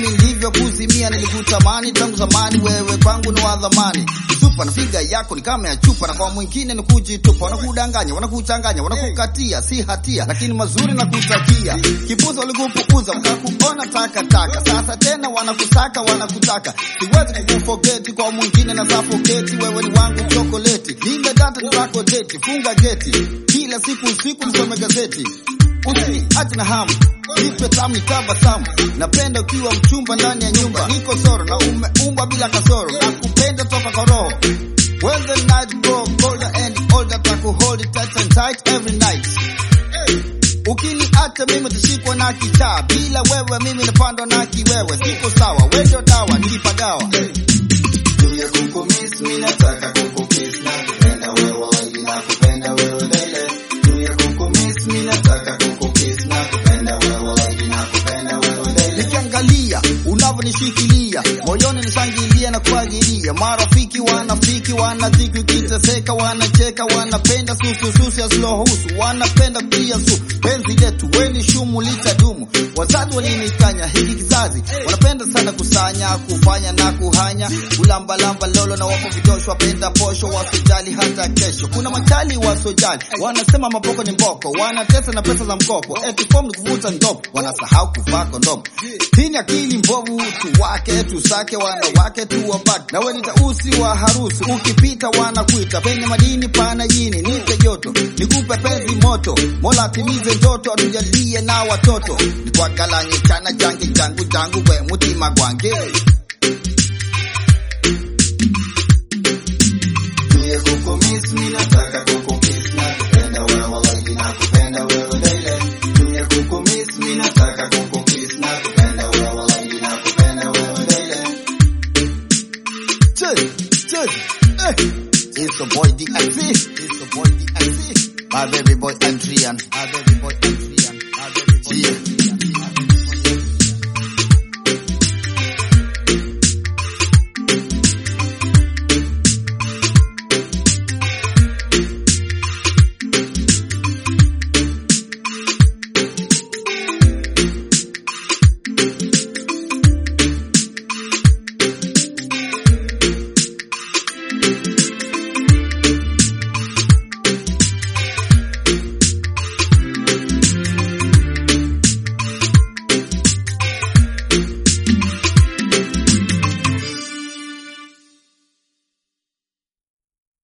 mimi nilivyo kuzimia, nilikutamani tangu zamani, wewe kwangu ni wa dhamani. Chupa na figa yako ni kama ya chupa, na kwa mwingine ni kujitupa. Wanakudanganya, wanakuchanganya, wanakukatia, si hatia, lakini mazuri na kutakia. Kipuza walikupuuza, wakakuona takataka. Sasa tena wanakusaka, wanakutaka. Siwezi kukuforget, kwa mwingine na suffocate. Wewe ni wangu chokoleti, nimedata nitako date. Funga geti, kila siku usiku nisome gazeti. Usiniache na hamu, nipe tamu nitabasamu. Napenda ukiwa mchumba ndani ya nyumba. Niko soro na umeumbwa bila kasoro. Nakupenda toka kwa roho. When the night grow colder and older, taku hold it tight and tight every night. Ukiniacha mimi tashikwa na kichaa. Bila wewe mimi napandwa na kiwewe. Siko sawa, wewe ndio dawa, nilipagawa. Dunia kukumiss, mimi nataka kukukiss. Nakupenda wewe, nakupenda wewe lele. Dunia kukumiss, mimi nataka kukukiss. Nakupenda wewe, nakupenda wewe lele. Nikiangalia unavyonishikilia, moyoni nishangilia na kuagilia. Marafiki wanafiki, wanadhiki ukiteseka, wanacheka, wanapenda susu ya slow husu, wanapenda pia su penzi letu, weni shumu litadumu. Wazazi walinikanya hiki kizazi, wanapenda sana kusanya, kufanya na kuhanya, kulamba lamba lolo na wapo vitosho, wapenda posho, wasijali hata kesho. Kuna machali wasojali, wanasema mapoko ni mboko, wanatesa na pesa za mkopo, eti form ni kuvuta ndopo, wanasahau kuvaa kondomu. Hii akili mbovu, tuwake tusake, wanawake tuwabaki, na wewe ni tausi wa harusi. Ukipita wanakuita, penye madini pana jini, nipe joto, nikupe penzi moto. Mola timize ndoto, atujalie na watoto. Nikwakalanye chana jangi jangu jangu, we mutima gwange. Dunia kukumiss, mimi nataka kukukiss. Nakupenda wewe, nakupenda wewe lele. Dunia kukumiss, mimi nataka kukukiss. Nakupenda wewe, nakupenda wewe lele. It's the boy D